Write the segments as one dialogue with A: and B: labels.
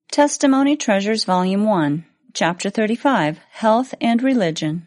A: Testimony Treasures Volume 1, Chapter 35, Health and Religion.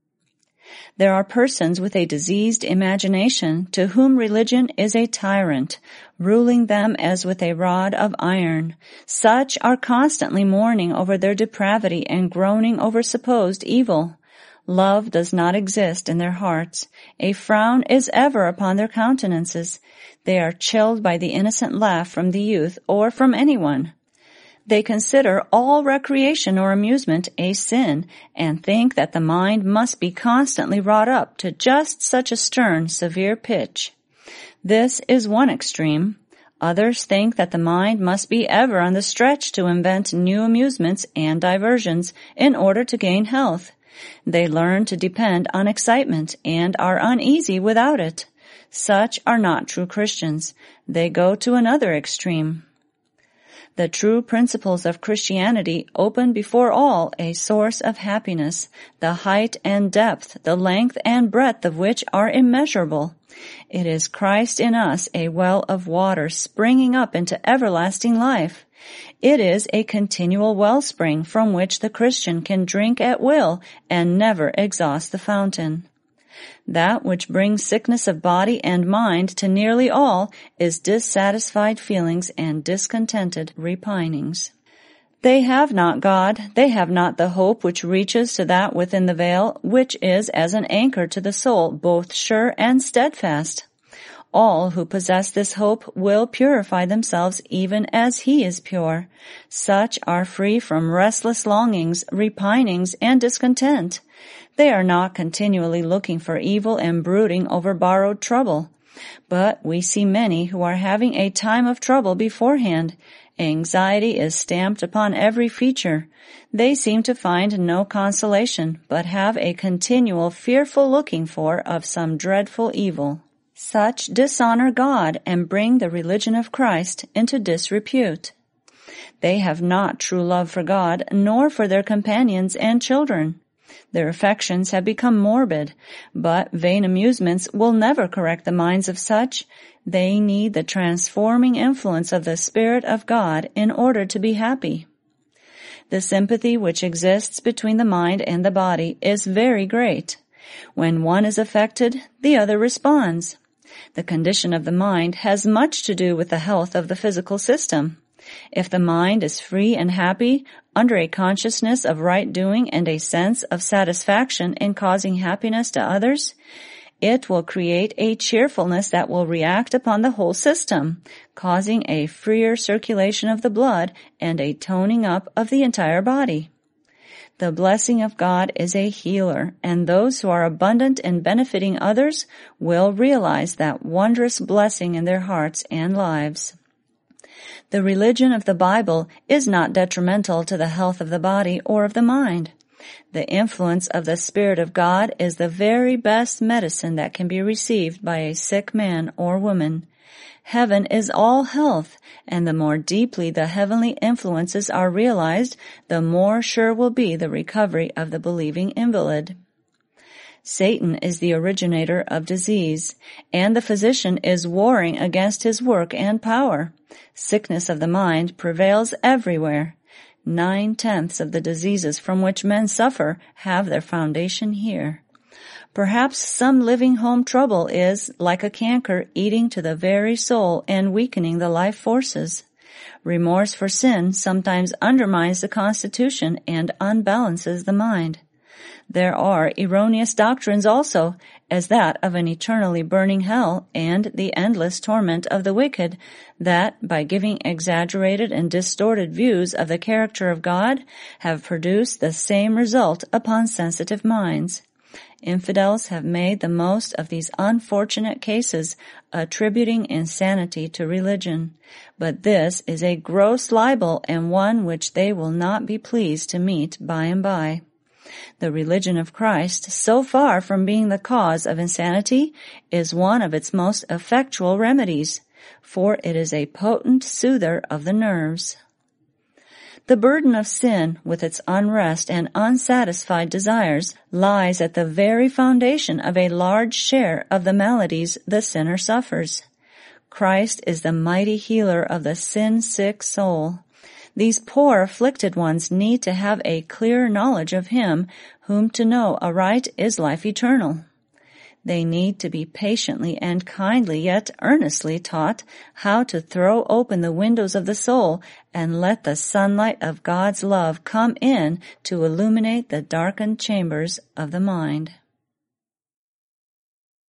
A: There are persons with a diseased imagination to whom religion is a tyrant, ruling them as with a rod of iron. Such are constantly mourning over their depravity and groaning over supposed evil. Love does not exist in their hearts. A frown is ever upon their countenances. They are chilled by the innocent laugh from the youth or from anyone. They consider all recreation or amusement a sin and think that the mind must be constantly wrought up to just such a stern, severe pitch. This is one extreme. Others think that the mind must be ever on the stretch to invent new amusements and diversions in order to gain health. They learn to depend on excitement and are uneasy without it. Such are not true Christians. They go to another extreme. The true principles of Christianity open before all a source of happiness, the height and depth, the length and breadth of which are immeasurable. It is Christ in us, a well of water springing up into everlasting life. It is a continual wellspring from which the Christian can drink at will and never exhaust the fountain. That which brings sickness of body and mind to nearly all is dissatisfied feelings and discontented repinings. They have not God, they have not the hope which reaches to that within the veil, which is as an anchor to the soul, both sure and steadfast. All who possess this hope will purify themselves even as He is pure. Such are free from restless longings, repinings, and discontent. They are not continually looking for evil and brooding over borrowed trouble. But we see many who are having a time of trouble beforehand. Anxiety is stamped upon every feature. They seem to find no consolation, but have a continual fearful looking for of some dreadful evil. Such dishonor God and bring the religion of Christ into disrepute. They have not true love for God, nor for their companions and children. Their affections have become morbid, but vain amusements will never correct the minds of such. They need the transforming influence of the Spirit of God in order to be happy. The sympathy which exists between the mind and the body is very great. When one is affected, the other responds. The condition of the mind has much to do with the health of the physical system. If the mind is free and happy, under a consciousness of right doing and a sense of satisfaction in causing happiness to others, it will create a cheerfulness that will react upon the whole system, causing a freer circulation of the blood and a toning up of the entire body. The blessing of God is a healer, and those who are abundant in benefiting others will realize that wondrous blessing in their hearts and lives. The religion of the Bible is not detrimental to the health of the body or of the mind. The influence of the Spirit of God is the very best medicine that can be received by a sick man or woman. Heaven is all health, and the more deeply the heavenly influences are realized, the more sure will be the recovery of the believing invalid. Satan is the originator of disease, and the physician is warring against his work and power. Sickness of the mind prevails everywhere. 9/10 of the diseases from which men suffer have their foundation here. Perhaps some living home trouble is, like a canker, eating to the very soul and weakening the life forces. Remorse for sin sometimes undermines the constitution and unbalances the mind. There are erroneous doctrines also, as that of an eternally burning hell and the endless torment of the wicked, that, by giving exaggerated and distorted views of the character of God, have produced the same result upon sensitive minds. Infidels have made the most of these unfortunate cases, attributing insanity to religion. But this is a gross libel and one which they will not be pleased to meet by and by. The religion of Christ, so far from being the cause of insanity, is one of its most effectual remedies, for it is a potent soother of the nerves. The burden of sin, with its unrest and unsatisfied desires, lies at the very foundation of a large share of the maladies the sinner suffers. Christ is the mighty healer of the sin-sick soul. These poor afflicted ones need to have a clear knowledge of Him whom to know aright is life eternal. They need to be patiently and kindly yet earnestly taught how to throw open the windows of the soul and let the sunlight of God's love come in to illuminate the darkened chambers of the mind.